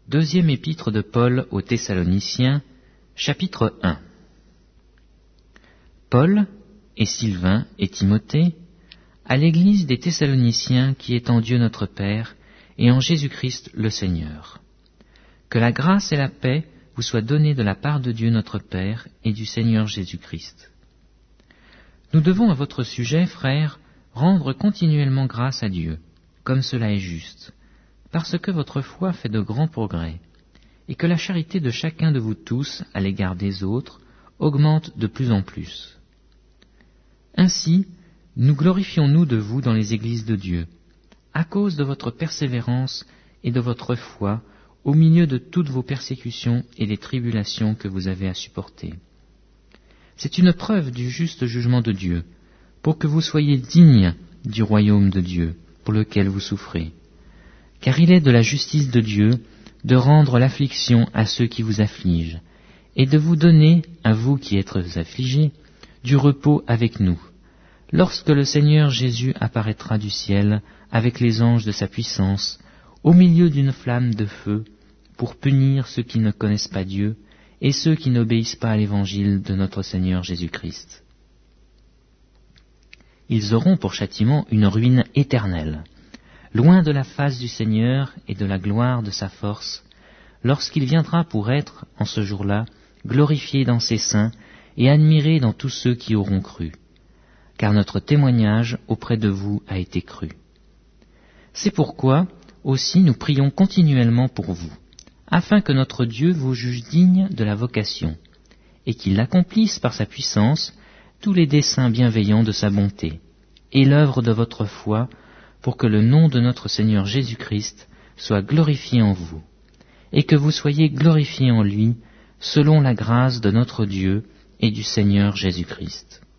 Deuxième épître de Paul aux Thessaloniciens, chapitre 1. Paul et Sylvain et Timothée, à l'église des Thessaloniciens qui est en Dieu notre Père et en Jésus-Christ le Seigneur. Que la grâce et la paix vous soient données de la part de Dieu notre Père et du Seigneur Jésus-Christ. Nous devons à votre sujet, frères, rendre continuellement grâce à Dieu, comme cela est juste, parce que votre foi fait de grands progrès, et que la charité de chacun de vous tous à l'égard des autres augmente de plus en plus. Ainsi, nous glorifions-nous de vous dans les églises de Dieu, à cause de votre persévérance et de votre foi au milieu de toutes vos persécutions et des tribulations que vous avez à supporter. C'est une preuve du juste jugement de Dieu, pour que vous soyez dignes du royaume de Dieu, pour lequel vous souffrez. Car il est de la justice de Dieu de rendre l'affliction à ceux qui vous affligent, et de vous donner, à vous qui êtes affligés, du repos avec nous, lorsque le Seigneur Jésus apparaîtra du ciel avec les anges de sa puissance, au milieu d'une flamme de feu, pour punir ceux qui ne connaissent pas Dieu et ceux qui n'obéissent pas à l'évangile de notre Seigneur Jésus-Christ. Ils auront pour châtiment une ruine éternelle, loin de la face du Seigneur et de la gloire de sa force, lorsqu'il viendra pour être, en ce jour-là, glorifié dans ses saints et admiré dans tous ceux qui auront cru, car notre témoignage auprès de vous a été cru. C'est pourquoi aussi nous prions continuellement pour vous, afin que notre Dieu vous juge digne de la vocation, et qu'il accomplisse par sa puissance tous les desseins bienveillants de sa bonté, et l'œuvre de votre foi, pour que le nom de notre Seigneur Jésus-Christ soit glorifié en vous, et que vous soyez glorifiés en lui, selon la grâce de notre Dieu et du Seigneur Jésus-Christ.